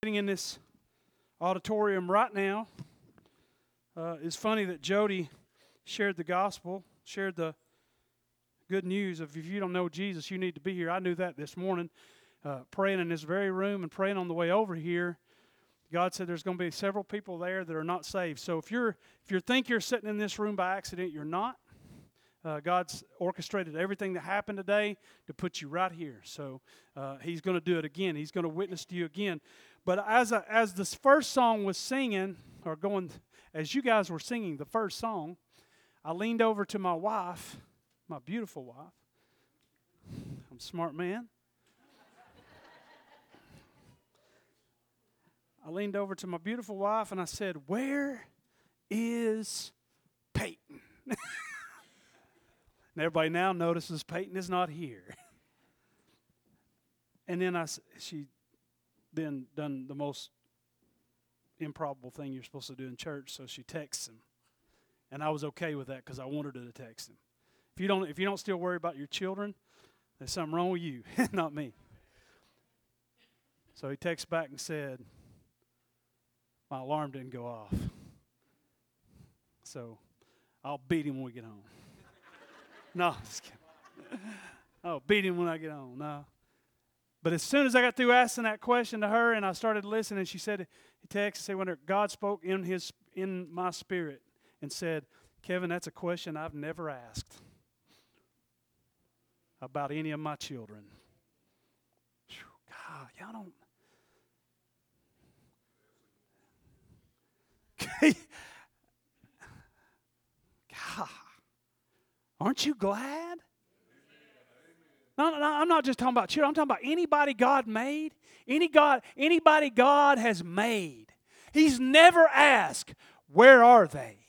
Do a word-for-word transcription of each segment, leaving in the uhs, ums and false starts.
sitting in this auditorium right now. Uh, it's funny that Jody shared the gospel, shared the good news of if you don't know Jesus, you need to be here. I knew that this morning, uh, praying in this very room and praying on the way over here. God said there's going to be several people there that are not saved. So if you're if you think you're sitting in this room by accident, you're not. Uh, God's orchestrated everything that happened today to put you right here. So uh, He's going to do it again. He's going to witness to you again. But as I, as this first song was singing, or going, as you guys were singing the first song, I leaned over to my wife, my beautiful wife. I'm a smart man. I leaned over to my beautiful wife and I said, "Where is Peyton?" And everybody now notices Peyton is not here. And then I, she then done the most improbable thing you're supposed to do in church, so she texts him. And I was okay with that because I wanted her to text him. If you don't, if you don't still worry about your children, there's something wrong with you, not me. So he texts back and said, "My alarm didn't go off. So I'll beat him when we get home." No, just kidding. I'll beat him when I get home. No. But as soon as I got through asking that question to her and I started listening, she said, he texted and said, when God spoke in his in my spirit and said, "Kevin, that's a question I've never asked about any of my children." Whew, God, y'all don't. God, aren't you glad? No, no, no, I'm not just talking about children. I'm talking about anybody God made. Any God, anybody God has made. He's never asked, "Where are they?"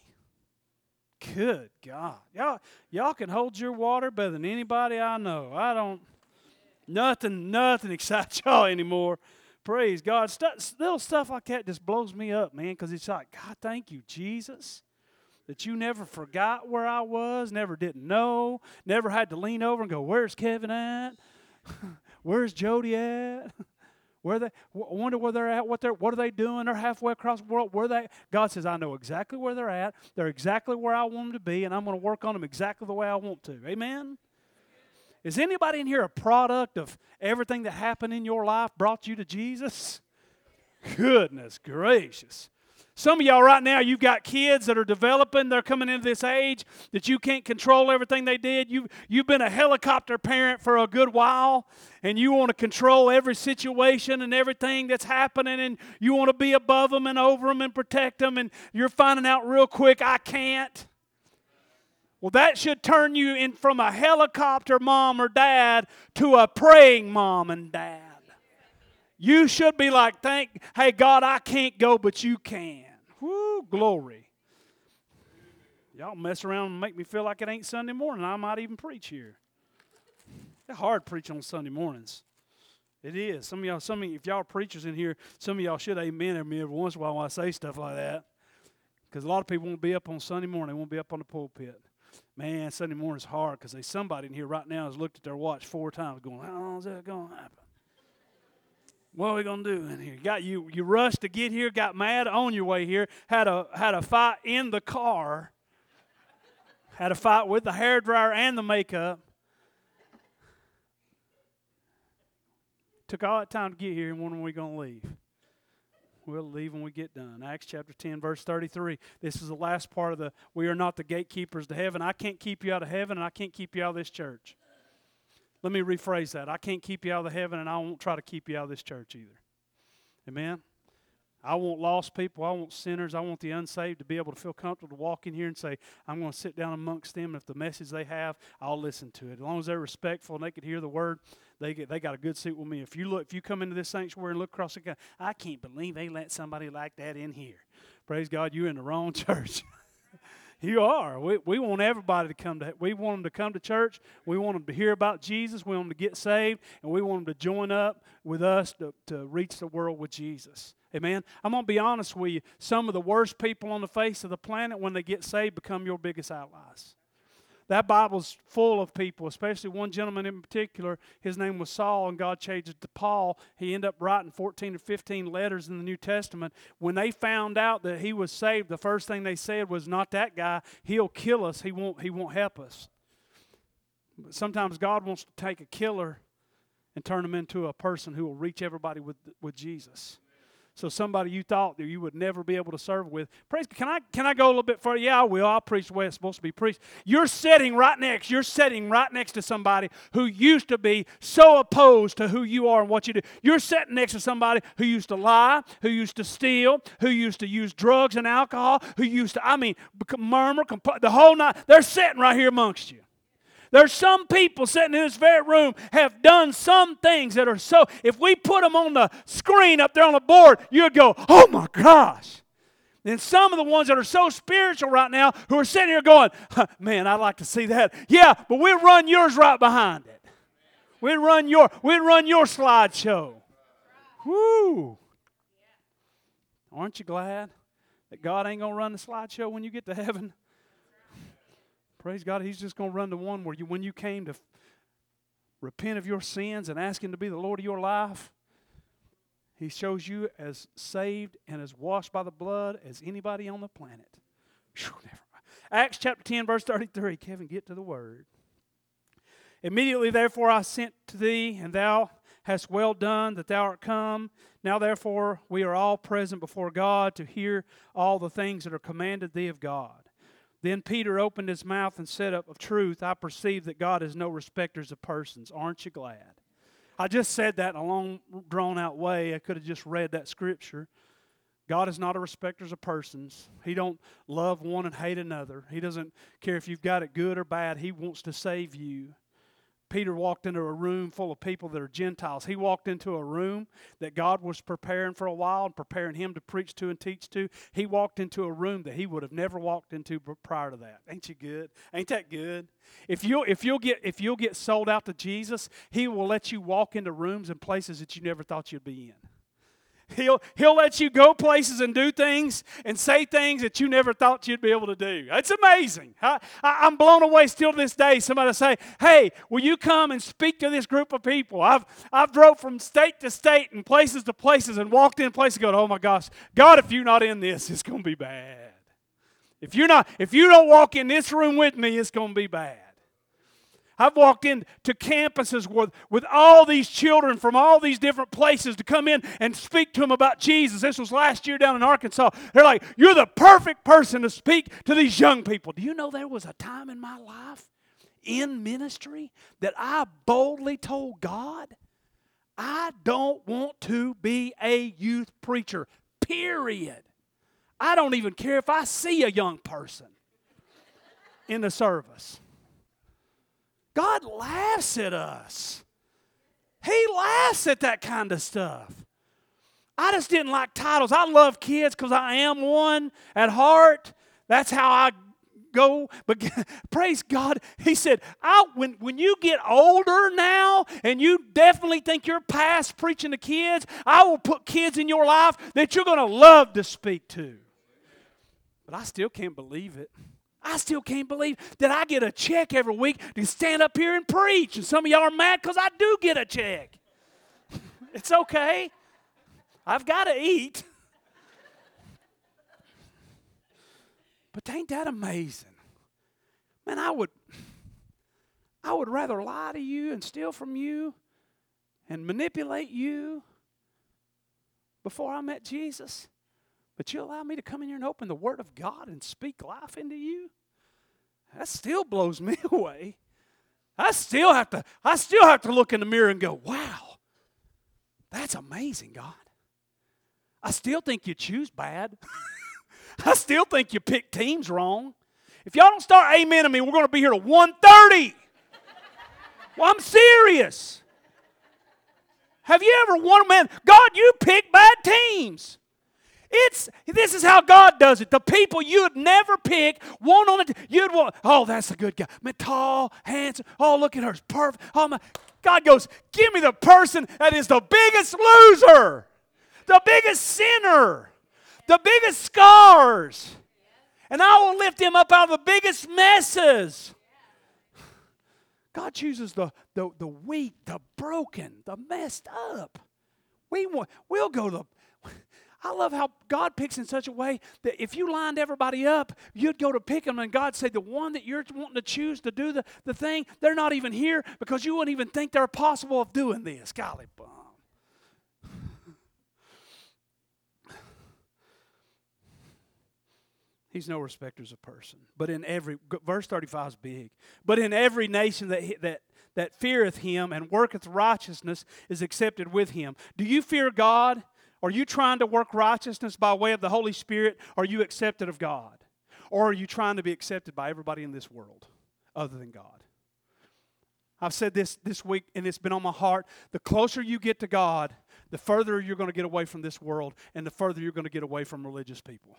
Good God. Y'all, y'all can hold your water better than anybody I know. I don't, nothing, nothing excites y'all anymore. Praise God. St- little stuff like that just blows me up, man, because it's like, God, thank you, Jesus, that you never forgot where I was, never didn't know, never had to lean over and go, "Where's Kevin at? Where's Jody at? Where they? I wonder where they're at. What they're? What are they doing? They're halfway across the world. Where they?" God says, "I know exactly where they're at. They're exactly where I want them to be, and I'm going to work on them exactly the way I want to." Amen. Is anybody in here a product of everything that happened in your life brought you to Jesus? Goodness gracious. Some of y'all right now, you've got kids that are developing. They're coming into this age that you can't control everything they did. You've, you've been a helicopter parent for a good while, and you want to control every situation and everything that's happening, and you want to be above them and over them and protect them, and you're finding out real quick, "I can't." Well, that should turn you in from a helicopter mom or dad to a praying mom and dad. You should be like, "Thank, hey, God, I can't go, but you can." Woo, glory. Y'all mess around and make me feel like it ain't Sunday morning. I might even preach here. It's hard preaching on Sunday mornings. It is. Some of y'all, some of you, if y'all are preachers in here, some of y'all should amen at me every once in a while when I say stuff like that. Because a lot of people won't be up on Sunday morning. They won't be up on the pulpit. Man, Sunday morning's hard because there's somebody in here right now has looked at their watch four times going, "How long is that going to happen? What are we going to do in here?" Got you, you rushed to get here, got mad on your way here, had a had a fight in the car, had a fight with the hairdryer and the makeup. Took all that time to get here, and when are we going to leave? We'll leave when we get done. Acts chapter ten, verse thirty-three. This is the last part of the, we are not the gatekeepers to heaven. I can't keep you out of heaven, and I can't keep you out of this church. Let me rephrase that. I can't keep you out of the heaven, and I won't try to keep you out of this church either. Amen? I want lost people. I want sinners. I want the unsaved to be able to feel comfortable to walk in here and say, "I'm going to sit down amongst them. If the message they have, I'll listen to it." As long as they're respectful and they can hear the word, they get they got a good seat with me. If you look, if you come into this sanctuary and look across the, "I can't believe they let somebody like that in here." Praise God, you're in the wrong church. You are. We we want everybody to come to. We want them to come to church. We want them to hear about Jesus. We want them to get saved, and we want them to join up with us to, to reach the world with Jesus. Amen. I'm gonna be honest with you. Some of the worst people on the face of the planet, when they get saved, become your biggest allies. That Bible's full of people, especially one gentleman in particular. His name was Saul, and God changed it to Paul. He ended up writing fourteen or fifteen letters in the New Testament. When they found out that he was saved, the first thing they said was, not that guy. He'll kill us. He won't, he won't help us. But sometimes God wants to take a killer and turn him into a person who will reach everybody with, with Jesus. So somebody you thought that you would never be able to serve with. Praise, can I can I go a little bit further? Yeah, I will. I'll preach the way it's supposed to be preached. You're sitting right next. You're sitting right next to somebody who used to be so opposed to who you are and what you do. You're sitting next to somebody who used to lie, who used to steal, who used to use drugs and alcohol, who used to, I mean, murmur, compl- the whole night. They're sitting right here amongst you. There's some people sitting in this very room have done some things that are so, if we put them on the screen up there on the board, you'd go, oh my gosh. And some of the ones that are so spiritual right now who are sitting here going, man, I'd like to see that. Yeah, but we'll run yours right behind it. We'd run your, we'd run your slideshow. Woo. Aren't you glad that God ain't going to run the slideshow when you get to heaven? Praise God, He's just going to run the one where you, when you came to f- repent of your sins and ask Him to be the Lord of your life, He shows you as saved and as washed by the blood as anybody on the planet. Whew, never mind. Acts chapter ten, verse thirty-three. Kevin, get to the Word. Immediately, therefore, I sent to thee, and thou hast well done that thou art come. Now, therefore, we are all present before God to hear all the things that are commanded thee of God. Then Peter opened his mouth and said, of truth, I perceive that God is no respecters of persons. Aren't you glad? I just said that in a long, drawn-out way. I could have just read that scripture. God is not a respecters of persons. He don't love one and hate another. He doesn't care if you've got it good or bad. He wants to save you. Peter walked into a room full of people that are Gentiles. He walked into a room that God was preparing for a while and preparing him to preach to and teach to. He walked into a room that he would have never walked into prior to that. Ain't you good? Ain't that good? If you'll, if you'll get, if you'll get sold out to Jesus, He will let you walk into rooms and places that you never thought you'd be in. He'll, he'll let you go places and do things and say things that you never thought you'd be able to do. It's amazing. I, I, I'm blown away still to this day. Somebody say, hey, will you come and speak to this group of people? I've, I've drove from state to state and places to places and walked in places and going, oh my gosh, God, if you're not in this, it's going to be bad. If you're not, if you don't walk in this room with me, it's going to be bad. I've walked into campuses with, with all these children from all these different places to come in and speak to them about Jesus. This was last year down in Arkansas. They're like, you're the perfect person to speak to these young people. Do you know there was a time in my life in ministry that I boldly told God, I don't want to be a youth preacher, period. I don't even care if I see a young person in the service. God laughs at us. He laughs at that kind of stuff. I just didn't like titles. I love kids because I am one at heart. That's how I go. But praise God, He said, I, when, when you get older now and you definitely think you're past preaching to kids, I will put kids in your life that you're going to love to speak to. But I still can't believe it. I still can't believe that I get a check every week to stand up here and preach. And some of y'all are mad because I do get a check. It's okay. I've got to eat. But ain't that amazing? Man, I would, I would rather lie to you and steal from you and manipulate you before I met Jesus. But you allow me to come in here and open the Word of God and speak life into you? That still blows me away. I still have to, I still have to look in the mirror and go, wow, that's amazing, God. I still think you choose bad. I still think you pick teams wrong. If y'all don't start amening me, we're going to be here till one thirty. Well, I'm serious. Have you ever wondered, man, God, you pick bad teams. It's this is how God does it. The people you'd never pick, one on the you'd want. Oh, that's a good guy. Man, tall, handsome. Oh, look at her, it's perfect. Oh my, God goes, give me the person that is the biggest loser, the biggest sinner, the biggest scars, and I will lift him up out of the biggest messes. God chooses the, the, the weak, the broken, the messed up. We want, we'll go to the... I love how God picks in such a way that if you lined everybody up, you'd go to pick them, and God said, the one that you're wanting to choose to do the, the thing, they're not even here because you wouldn't even think they're possible of doing this. Golly bum. He's no respecters of person. But in every, verse thirty-five is big. But in every nation that, that, that feareth him and worketh righteousness is accepted with him. Do you fear God? Are you trying to work righteousness by way of the Holy Spirit? Are you accepted of God? Or are you trying to be accepted by everybody in this world other than God? I've said this this week, and it's been on my heart. The closer you get to God, the further you're going to get away from this world, and the further you're going to get away from religious people.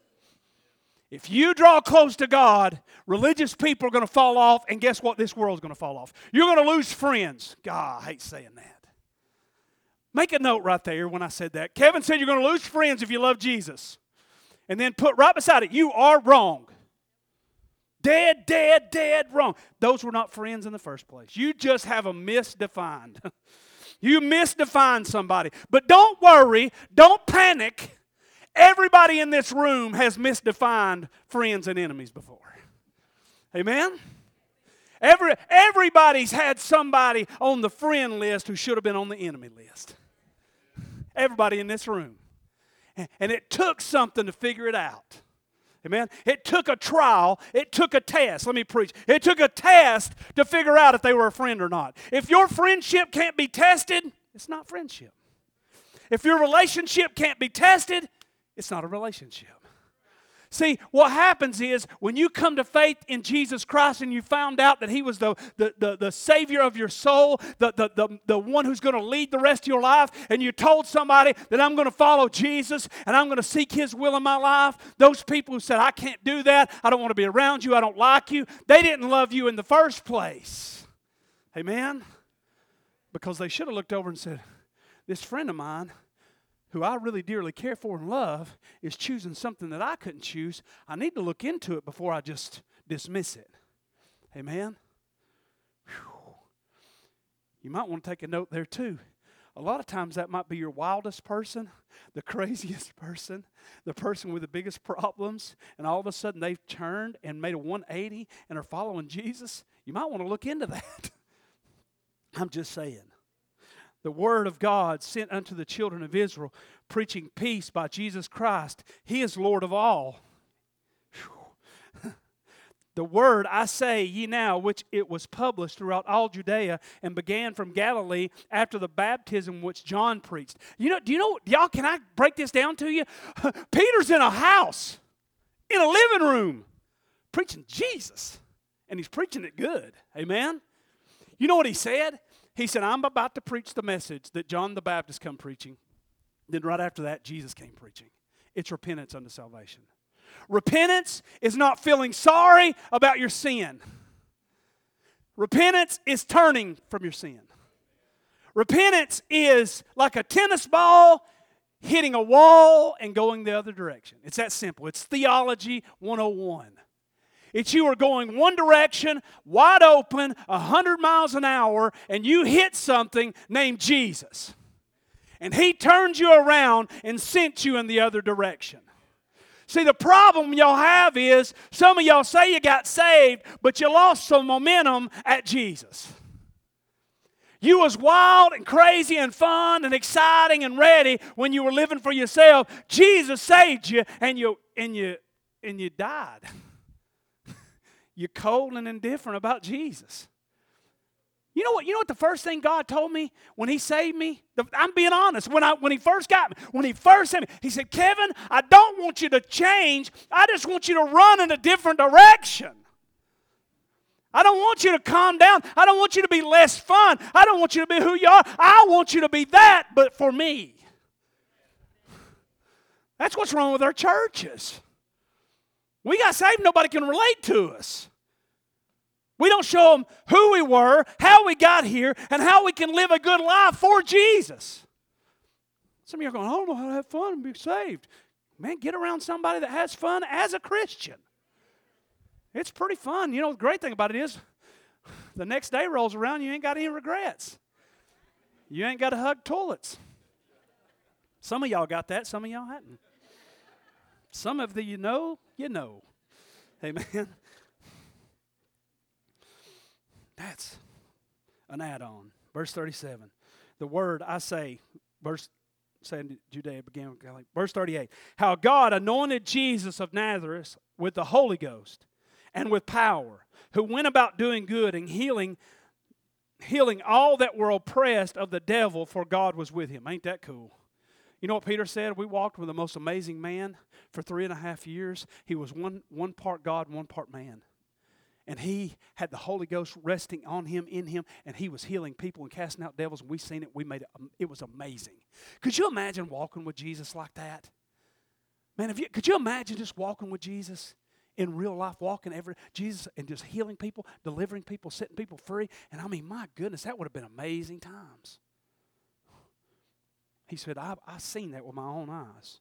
If you draw close to God, religious people are going to fall off, and guess what? This world's going to fall off. You're going to lose friends. God, I hate saying that. Make a note right there when I said that. Kevin said you're going to lose friends if you love Jesus. And then put right beside it, you are wrong. Dead, dead, dead wrong. Those were not friends in the first place. You just have them misdefined. You misdefined somebody. But don't worry. Don't panic. Everybody in this room has misdefined friends and enemies before. Amen? Every, everybody's had somebody on the friend list who should have been on the enemy list. Everybody in this room. And, and it took something to figure it out. Amen? It took a trial. It took a test. Let me preach. It took a test to figure out if they were a friend or not. If your friendship can't be tested, it's not friendship. If your relationship can't be tested, it's not a relationship. See, what happens is when you come to faith in Jesus Christ and you found out that He was the, the, the, the Savior of your soul, the, the, the, the one who's going to lead the rest of your life, and you told somebody that I'm going to follow Jesus and I'm going to seek His will in my life, those people who said, I can't do that, I don't want to be around you, I don't like you, they didn't love you in the first place. Amen? Because they should have looked over and said, this friend of mine, who I really dearly care for and love, is choosing something that I couldn't choose. I need to look into it before I just dismiss it. Amen? Whew. You might want to take a note there too. A lot of times that might be your wildest person, the craziest person, the person with the biggest problems, and all of a sudden they've turned and made a one eighty and are following Jesus. You might want to look into that. I'm just saying. The word of God sent unto the children of Israel, preaching peace by Jesus Christ. He is Lord of all. The word, I say ye now, which it was published throughout all Judea and began from Galilee after the baptism which John preached. You know, do you know, y'all, can I break this down to you? Peter's in a house, in a living room, preaching Jesus. And he's preaching it good. Amen? You know what he said? He said, I'm about to preach the message that John the Baptist come preaching. Then right after that, Jesus came preaching. It's repentance unto salvation. Repentance is not feeling sorry about your sin. Repentance is turning from your sin. Repentance is like a tennis ball hitting a wall and going the other direction. It's that simple. It's theology one oh one. It's you are going one direction, wide open, one hundred miles an hour, and you hit something named Jesus. And He turned you around and sent you in the other direction. See, the problem y'all have is some of y'all say you got saved, but you lost some momentum at Jesus. You was wild and crazy and fun and exciting and ready when you were living for yourself. Jesus saved you, and you and you and you died. You're cold and indifferent about Jesus. You know what? You know what the first thing God told me when He saved me? The, I'm being honest. When I when He first got me, when He first saved me, He said, Kevin, I don't want you to change. I just want you to run in a different direction. I don't want you to calm down. I don't want you to be less fun. I don't want you to be who you are. I want you to be that, but for me. That's what's wrong with our churches. We got saved, nobody can relate to us. We don't show them who we were, how we got here, and how we can live a good life for Jesus. Some of you are going, I don't know how to have fun and be saved. Man, get around somebody that has fun as a Christian. It's pretty fun. You know, the great thing about it is The next day rolls around, you ain't got any regrets. You ain't got to hug toilets. Some of y'all got that, some of y'all hadn't. Some of the you know, you know. Amen. That's an add-on. Verse thirty-seven. The word I say, verse saying Judea began with Galilee. Verse thirty-eight. How God anointed Jesus of Nazareth with the Holy Ghost and with power, who went about doing good and healing, healing all that were oppressed of the devil, for God was with him. Ain't that cool? You know what Peter said? We walked with the most amazing man for three and a half years. He was one, one part God and one part man. And he had the Holy Ghost resting on him, in him, and he was healing people and casting out devils, and we seen it. We made it. It was amazing. Could you imagine walking with Jesus like that? Man, if you, could you imagine just walking with Jesus in real life, walking every Jesus and just healing people, delivering people, setting people free? And I mean, my goodness, that would have been amazing times. He said, I've, I've seen that with my own eyes.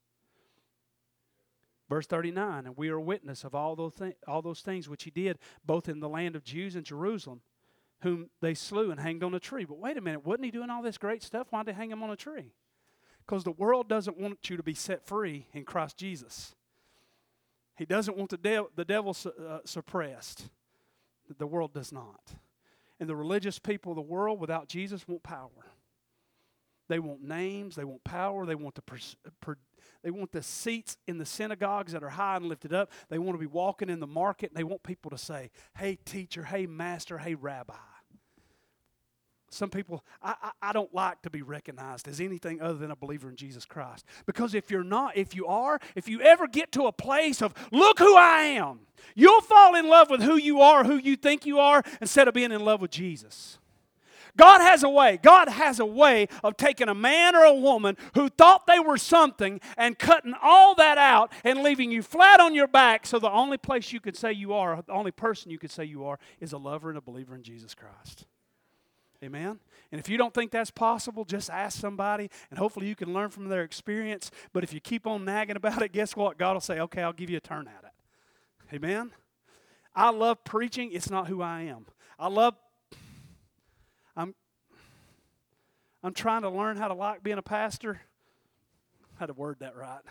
Verse thirty-nine, and we are witness of all those, th- all those things which he did, both in the land of Jews and Jerusalem, whom they slew and hanged on a tree. But wait a minute, wasn't he doing all this great stuff? Why did they hang him on a tree? Because the world doesn't want you to be set free in Christ Jesus. He doesn't want the, de- the devil su- uh, suppressed. The world does not. And the religious people of the world without Jesus want power. They want names, they want power, they want the pers- per- they want the seats in the synagogues that are high and lifted up. They want to be walking in the market, and they want people to say, hey teacher, hey master, hey rabbi. Some people, I, I, I don't like to be recognized as anything other than a believer in Jesus Christ. Because if you're not, if you are, if you ever get to a place of, look who I am, you'll fall in love with who you are, who you think you are, instead of being in love with Jesus. God has a way. God has a way of taking a man or a woman who thought they were something and cutting all that out and leaving you flat on your back, so the only place you could say you are, the only person you could say you are, is a lover and a believer in Jesus Christ. Amen? And if you don't think that's possible, just ask somebody, and hopefully you can learn from their experience. But if you keep on nagging about it, guess what? God will say, okay, I'll give you a turn at it. Amen? I love preaching. It's not who I am. I love I'm I'm trying to learn how to like being a pastor. How to word that right.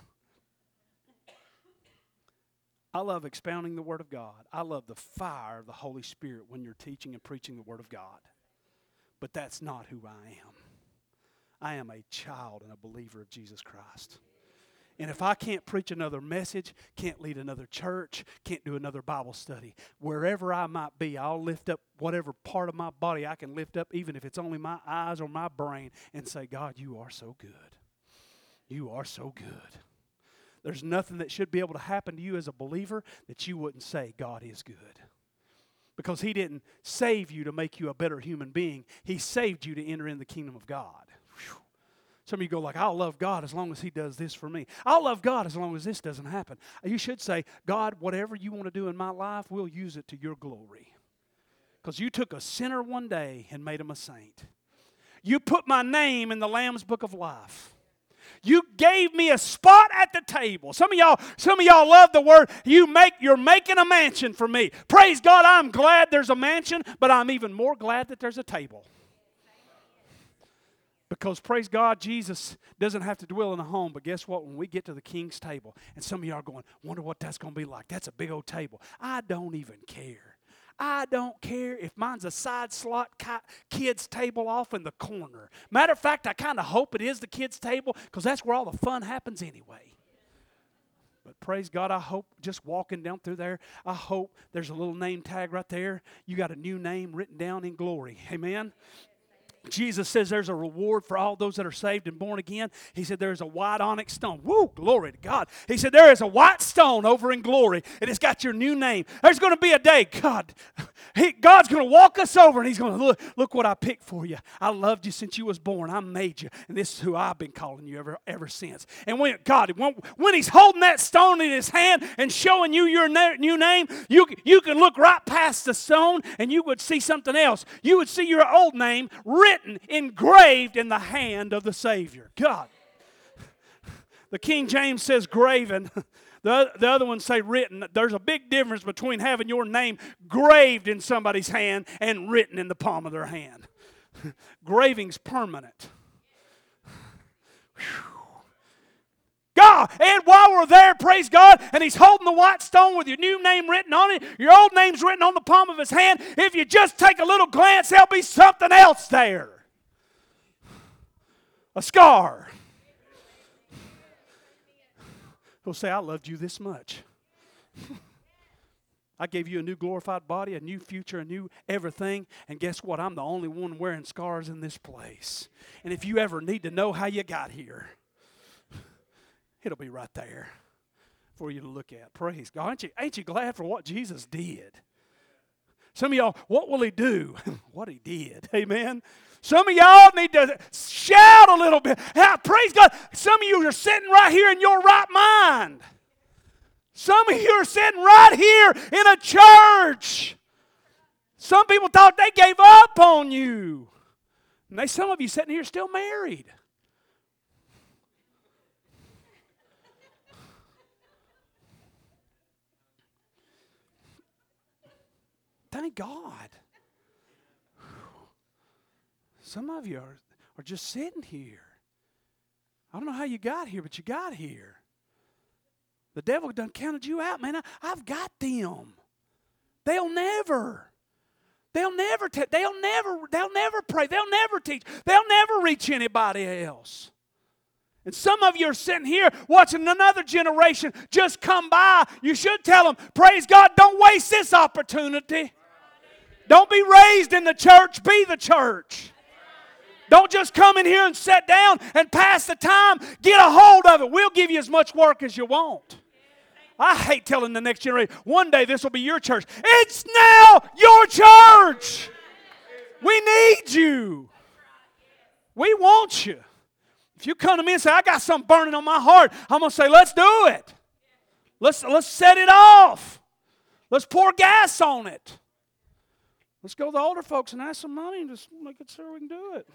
I love expounding the Word of God. I love the fire of the Holy Spirit when you're teaching and preaching the Word of God. But that's not who I am. I am a child and a believer of Jesus Christ. And if I can't preach another message, can't lead another church, can't do another Bible study, wherever I might be, I'll lift up whatever part of my body I can lift up, even if it's only my eyes or my brain, and say, God, you are so good. You are so good. There's nothing that should be able to happen to you as a believer that you wouldn't say, God is good. Because He didn't save you to make you a better human being. He saved you to enter in the kingdom of God. Whew. Some of you go like, I'll love God as long as He does this for me. I'll love God as long as this doesn't happen. You should say, God, whatever you want to do in my life, we'll use it to your glory. Because you took a sinner one day and made him a saint. You put my name in the Lamb's Book of Life. You gave me a spot at the table. Some of y'all, some of y'all love the word. You make, you're making a mansion for me. Praise God, I'm glad there's a mansion, but I'm even more glad that there's a table. Because, praise God, Jesus doesn't have to dwell in a home. But guess what? When we get to the King's table, and some of y'all are going, wonder what that's going to be like. That's a big old table. I don't even care. I don't care if mine's a side slot kid's table off in the corner. Matter of fact, I kind of hope it is the kid's table, because that's where all the fun happens anyway. But praise God, I hope just walking down through there, I hope there's a little name tag right there. You got a new name written down in glory. Amen? Jesus says there's a reward for all those that are saved and born again. He said there's a white onyx stone. Woo, glory to God. He said there is a white stone over in glory, and it's got your new name. There's going to be a day, God, he, God's going to walk us over, and He's going to look, look what I picked for you. I loved you since you was born. I made you, and this is who I've been calling you ever, ever since. And when God, when, when He's holding that stone in His hand and showing you your na- new name, you, you can look right past the stone, and you would see something else. You would see your old name written, engraved in the hand of the Savior. God. The King James says graven. The, the other ones say written. There's a big difference between having your name graved in somebody's hand and written in the palm of their hand. Graving's permanent. Whew. God, and while we're there, praise God, and he's holding the white stone with your new name written on it, your old name's written on the palm of his hand, if you just take a little glance, there'll be something else there. A scar. He'll say, I loved you this much. I gave you a new glorified body, a new future, a new everything, and guess what? I'm the only one wearing scars in this place. And if you ever need to know how you got here, it'll be right there for you to look at. Praise God. Ain't you, ain't you glad for what Jesus did? Some of y'all, what will he do? What he did. Amen. Some of y'all need to shout a little bit. Ah, praise God. Some of you are sitting right here in your right mind. Some of you are sitting right here in a church. Some people thought they gave up on you. And they, some of you sitting here still married. Thank God. Some of you are, are just sitting here. I don't know how you got here, but you got here. The devil done counted you out, man. I, I've got them. They'll never. They'll never. Te- they'll never. They'll never pray. They'll never teach. They'll never reach anybody else. And some of you are sitting here watching another generation just come by. You should tell them, praise God, don't waste this opportunity. Don't be raised in the church, be the church. Don't just come in here and sit down and pass the time. Get a hold of it. We'll give you as much work as you want. I hate telling the next generation, one day this will be your church. It's now your church. We need you. We want you. If you come to me and say, I got something burning on my heart, I'm going to say, let's do it. Let's, let's set it off. Let's pour gas on it. Let's go to the older folks and ask some money and just make it sure we can do it.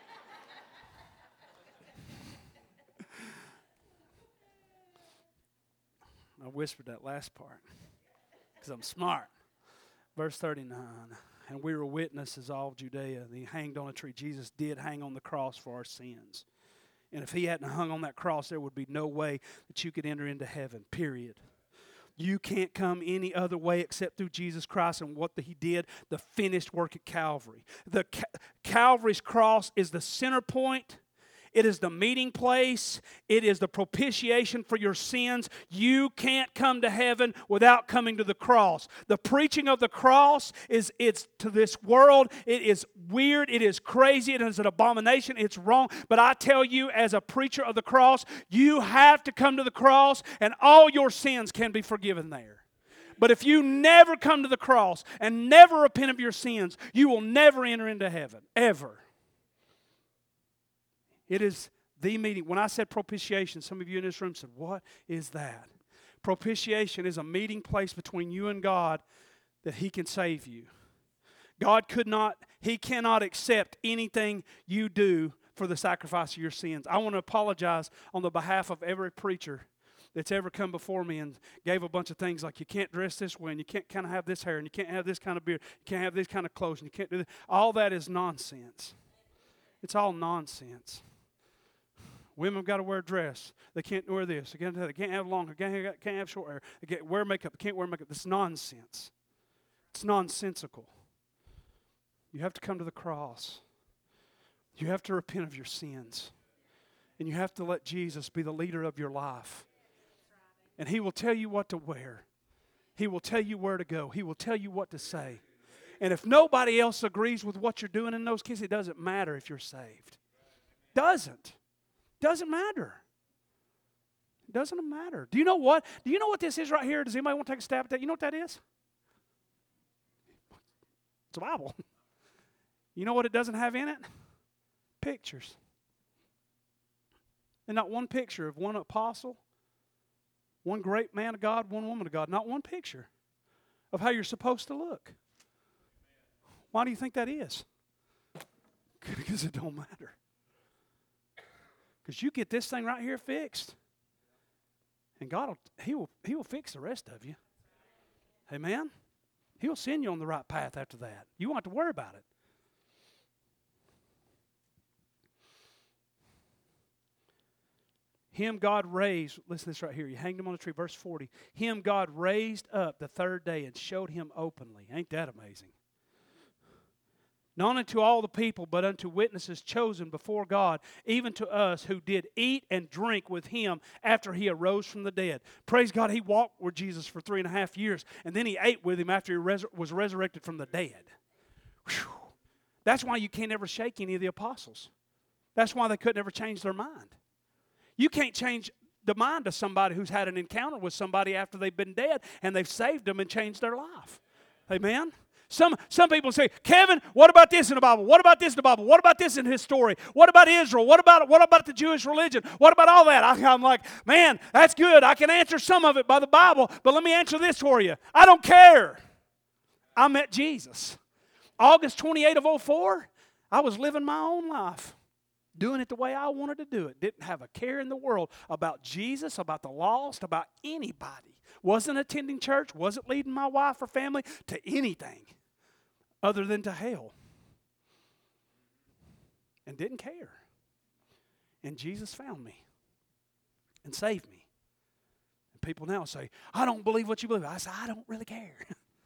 I whispered that last part because I'm smart. Verse thirty-nine, and we were witnesses all of Judea. And he hanged on a tree. Jesus did hang on the cross for our sins. And if he hadn't hung on that cross, there would be no way that you could enter into heaven, period. You can't come any other way except through Jesus Christ and what the, he did, the finished work at Calvary. The Ca- Calvary's cross is the center point. It is the meeting place. It is the propitiation for your sins. You can't come to heaven without coming to the cross. The preaching of the cross is it's to this world. It is weird. It is crazy. It is an abomination. It's wrong. But I tell you, as a preacher of the cross, you have to come to the cross, and all your sins can be forgiven there. But if you never come to the cross and never repent of your sins, you will never enter into heaven, ever. It is the meeting. When I said propitiation, some of you in this room said, what is that? Propitiation is a meeting place between you and God that he can save you. God could not, he cannot accept anything you do for the sacrifice of your sins. I want to apologize on the behalf of every preacher that's ever come before me and gave a bunch of things like you can't dress this way and you can't kind of have this hair and you can't have this kind of beard, you can't have this kind of clothes and you can't do that. All that is nonsense. It's all nonsense. Women have got to wear a dress. They can't wear this. They can't, they can't have long hair. They can't, can't have short hair. They can't wear makeup. They can't wear makeup. This is nonsense. It's nonsensical. You have to come to the cross. You have to repent of your sins. And you have to let Jesus be the leader of your life. And he will tell you what to wear. He will tell you where to go. He will tell you what to say. And if nobody else agrees with what you're doing in those cases, it doesn't matter if you're saved. Doesn't. Doesn't matter. It doesn't matter. Do you know what? Do you know what this is right here? Does anybody want to take a stab at that? You know what that is? It's a Bible. You know what it doesn't have in it? Pictures. And not one picture of one apostle, one great man of God, one woman of God. Not one picture of how you're supposed to look. Why do you think that is? Because it don't matter. Because you get this thing right here fixed, And God will, he will, he will fix the rest of you. Amen? He'll send you on the right path after that. You won't have to worry about it. Him God raised, listen to this right here. You hanged him on a tree, verse forty. Him God raised up the third day and showed him openly. Ain't that amazing? Not unto all the people, but unto witnesses chosen before God, even to us who did eat and drink with him after he arose from the dead. Praise God, he walked with Jesus for three and a half years, and then he ate with him after he res- was resurrected from the dead. Whew. That's why you can't ever shake any of the apostles. That's why they couldn't ever change their mind. You can't change the mind of somebody who's had an encounter with somebody after they've been dead and they've saved them and changed their life. Amen? Some, some people say, Kevin, what about this in the Bible? What about this in the Bible? What about this in his story? What about Israel? What about, what about the Jewish religion? What about all that? I, I'm like, man, that's good. I can answer some of it by the Bible, but let me answer this for you. I don't care. I met Jesus. August twenty-eighth of oh four, I was living my own life. Doing it the way I wanted to do it. Didn't have a care in the world about Jesus, about the lost, about anybody. Wasn't attending church. Wasn't leading my wife or family to anything other than to hell. And didn't care. And Jesus found me and saved me. And people now say, I don't believe what you believe. I say, I don't really care.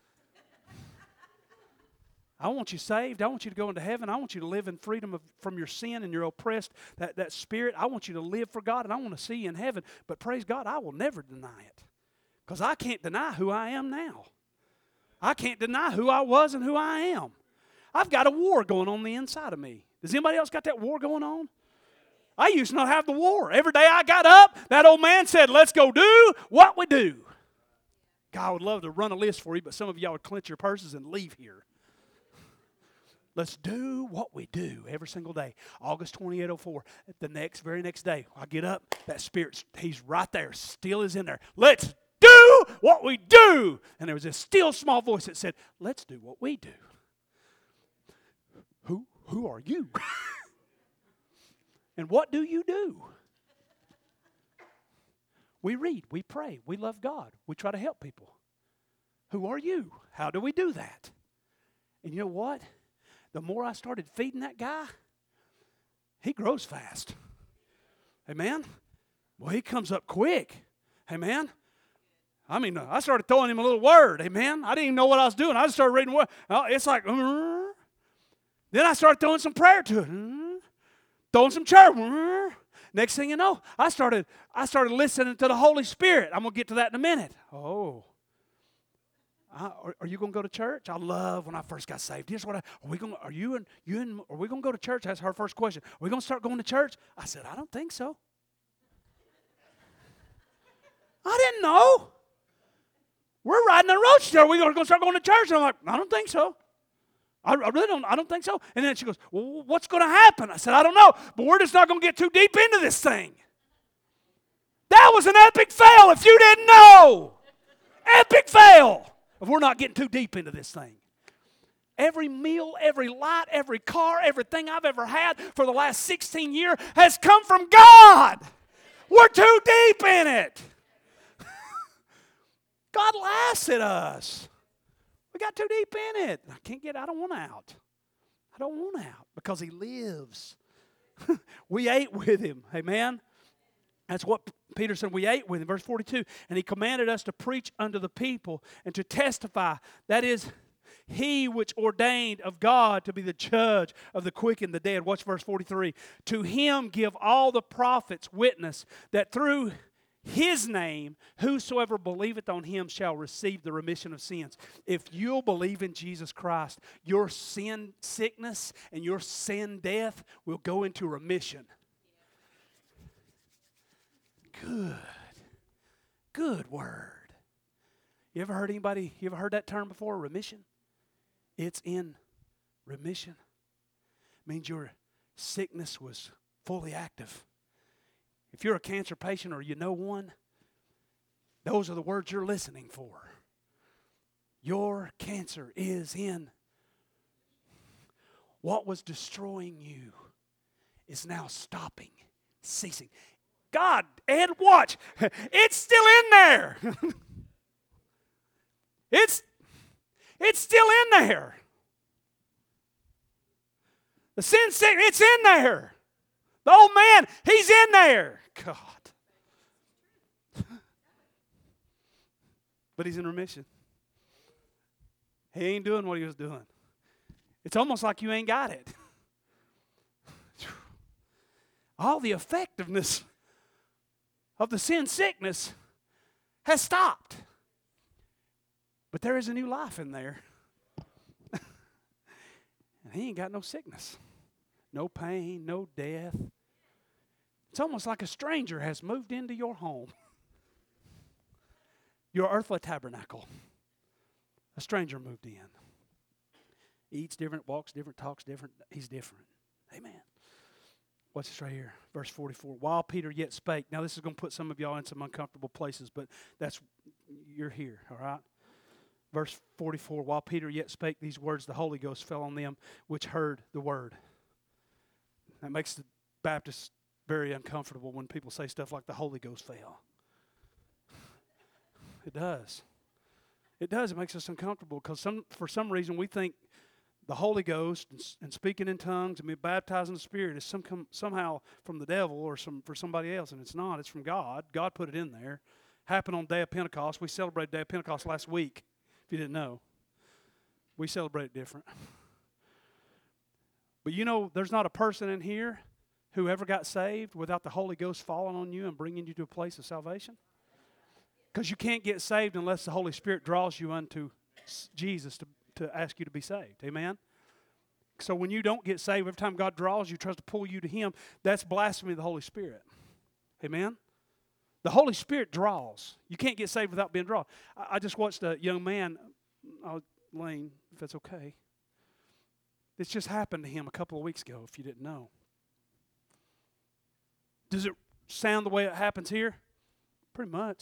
I want you saved. I want you to go into heaven. I want you to live in freedom of, from your sin and your oppressed, that, that spirit. I want you to live for God, and I want to see you in heaven. But praise God, I will never deny it. Because I can't deny who I am now. I can't deny who I was and who I am. I've got a war going on the inside of me. Does anybody else got that war going on? I used to not have the war. Every day I got up, that old man said, let's go do what we do. God, I would love to run a list for you, but some of y'all would clench your purses and leave here. Let's do what we do every single day. August twenty-eighth oh four. The next, very next day, I get up. That spirit, he's right there. Still is in there. Let's do what we do. And there was this still small voice that said, let's do what we do. Who, who are you? And what do you do? We read. We pray. We love God. We try to help people. Who are you? How do we do that? And you know what? The more I started feeding that guy, he grows fast. Amen? Well, he comes up quick. Amen? I mean, I started throwing him a little word. Amen? I didn't even know what I was doing. I just started reading word. It's like, uh, then I started throwing some prayer to it. Uh, throwing some church. Uh, next thing you know, I started, I started listening to the Holy Spirit. I'm going to get to that in a minute. Oh. I, are, are you going to go to church? I love when I first got saved. Here's what I, are we going? Are you and you and are we going to go to church? That's her first question. Are we going to start going to church? I said, I don't think so. I didn't know. We're riding the road together. Are we going to start going to church? And I'm like, I don't think so. I, I really don't. I don't think so. And then she goes, well, what's going to happen? I said, I don't know. But we're just not going to get too deep into this thing. That was an epic fail. If you didn't know, epic fail. If we're not getting too deep into this thing. Every meal, every light, every car, everything I've ever had for the last sixteen years has come from God. We're too deep in it. God laughs at us. We got too deep in it. I can't get, I don't want out. I don't want out because he lives. We ate with him. Amen. That's what Peter said, we ate with him. Verse forty-two, and he commanded us to preach unto the people and to testify. That is, he which ordained of God to be the judge of the quick and the dead. Watch verse forty-three. To him give all the prophets witness that through his name whosoever believeth on him shall receive the remission of sins. If you'll believe in Jesus Christ, your sin sickness and your sin death will go into remission. Good. Good word. You ever heard anybody, you ever heard that term before, remission? It's in remission. It means your sickness was fully active. If you're a cancer patient or you know one, those are the words you're listening for. Your cancer is in. What was destroying you is now stopping, ceasing. God, Ed, watch. It's still in there. it's, it's still in there. The sin sick, it's in there. The old man, he's in there. God. But he's in remission. He ain't doing what he was doing. It's almost like you ain't got it. All the effectiveness of the sin sickness has stopped. But there is a new life in there. And he ain't got no sickness, no pain, no death. It's almost like a stranger has moved into your home, your earthly tabernacle. A stranger moved in. Eats different, walks different, talks different. He's different. Amen. Watch this right here, verse forty-four. While Peter yet spake. Now this is going to put some of y'all in some uncomfortable places, but that's, you're here, all right? Verse forty-four, while Peter yet spake these words, the Holy Ghost fell on them which heard the word. That makes the Baptists very uncomfortable when people say stuff like the Holy Ghost fell. It does. It does. It makes us uncomfortable because some, for some reason we think the Holy Ghost and, and speaking in tongues and being baptized in the Spirit is some, somehow from the devil or some for somebody else, and it's not. It's from God. God put it in there. Happened on the day of Pentecost. We celebrated the day of Pentecost last week, if you didn't know. We celebrate it different. But you know, there's not a person in here who ever got saved without the Holy Ghost falling on you and bringing you to a place of salvation. Because you can't get saved unless the Holy Spirit draws you unto Jesus to, to ask you to be saved. Amen? So when you don't get saved, every time God draws you, tries to pull you to Him, that's blasphemy of the Holy Spirit. Amen? The Holy Spirit draws. You can't get saved without being drawn. I, I just watched a young man, uh, Lane, if that's okay. This just happened to him a couple of weeks ago, if you didn't know. Does it sound the way it happens here? Pretty much.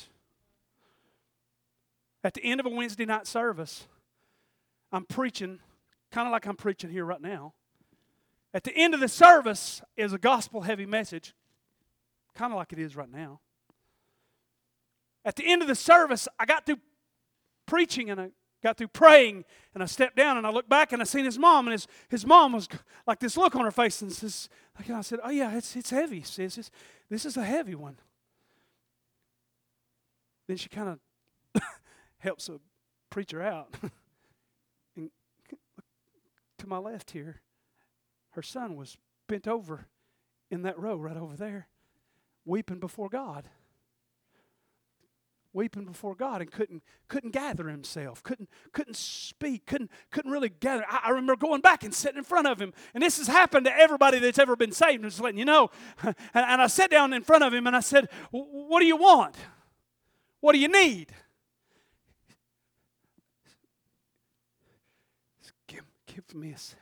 At the end of a Wednesday night service, I'm preaching, kind of like I'm preaching here right now. At the end of the service is a gospel-heavy message, kind of like it is right now. At the end of the service, I got through preaching and I got through praying, and I stepped down and I looked back and I seen his mom, and his, his mom was like this look on her face, and says, like I said, oh yeah, it's it's heavy, sis. It's, this is a heavy one. Then she kind of helps a preacher out. And to my left here, her son was bent over in that row right over there, weeping before God. Weeping before God, and couldn't couldn't gather himself, couldn't couldn't speak, couldn't couldn't really gather. I, I remember going back and sitting in front of him, and this has happened to everybody that's ever been saved. I'm just letting you know. And, and I sat down in front of him and I said, "What do you want? What do you need?" Give, give me a second.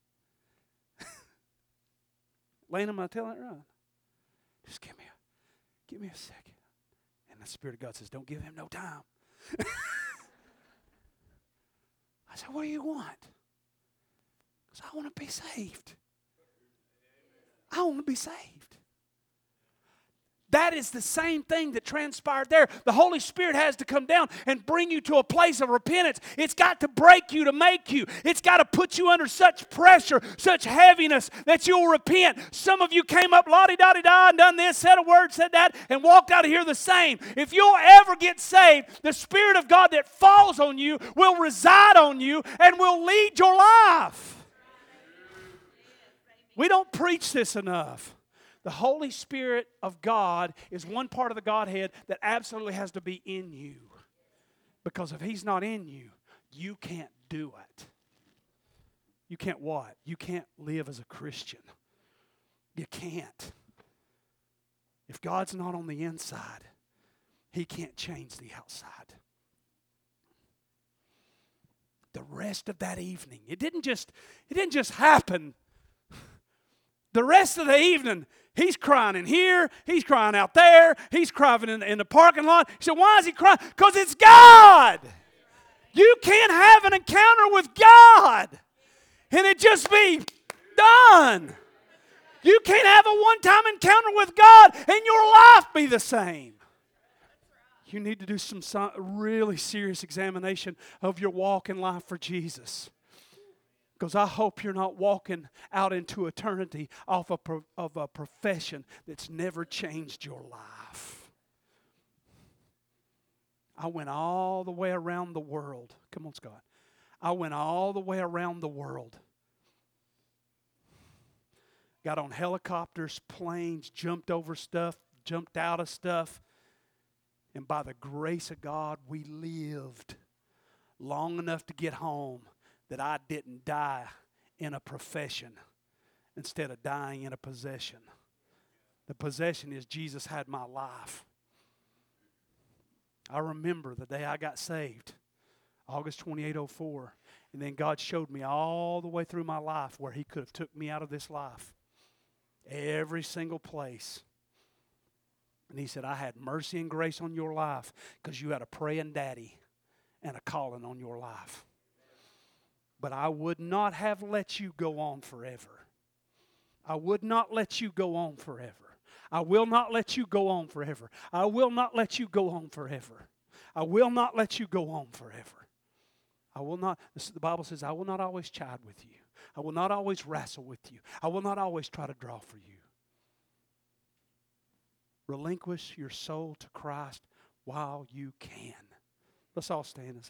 Lane, am I telling it right? Just give me a give me a second. The Spirit of God says, don't give him no time. I said, what do you want? Because I want to be saved. I want to be saved. That is the same thing that transpired there. The Holy Spirit has to come down and bring you to a place of repentance. It's got to break you to make you. It's got to put you under such pressure, such heaviness that you'll repent. Some of you came up la-di-da-di-da and done this, said a word, said that, and walked out of here the same. If you'll ever get saved, the Spirit of God that falls on you will reside on you and will lead your life. We don't preach this enough. The Holy Spirit of God is one part of the Godhead that absolutely has to be in you. Because if He's not in you, you can't do it. You can't what? You can't live as a Christian. You can't. If God's not on the inside, He can't change the outside. The rest of that evening, it didn't just, it didn't just happen. The rest of the evening, he's crying in here, he's crying out there, he's crying in, in the parking lot. He said, why is he crying? Because it's God. You can't have an encounter with God and it just be done. You can't have a one-time encounter with God and your life be the same. You need to do some really serious examination of your walk in life for Jesus. Because I hope you're not walking out into eternity off a pro- of a profession that's never changed your life. I went all the way around the world. Come on, Scott. I went all the way around the world. Got on helicopters, planes, jumped over stuff, jumped out of stuff. And by the grace of God, we lived long enough to get home that I didn't die in a profession instead of dying in a possession. The possession is Jesus had my life. I remember the day I got saved, August twenty-eighth, oh four. And then God showed me all the way through my life where He could have took me out of this life. Every single place. And He said, I had mercy and grace on your life because you had a praying daddy and a calling on your life. But I would not have let you go on forever. I would not let you go on forever. I will not let you go on forever. I will not let you go on forever. I will not let you go on forever. I will not, the Bible says, I will not always chide with you. I will not always wrestle with you. I will not always try to draw for you. Relinquish your soul to Christ while you can. Let's all stand and say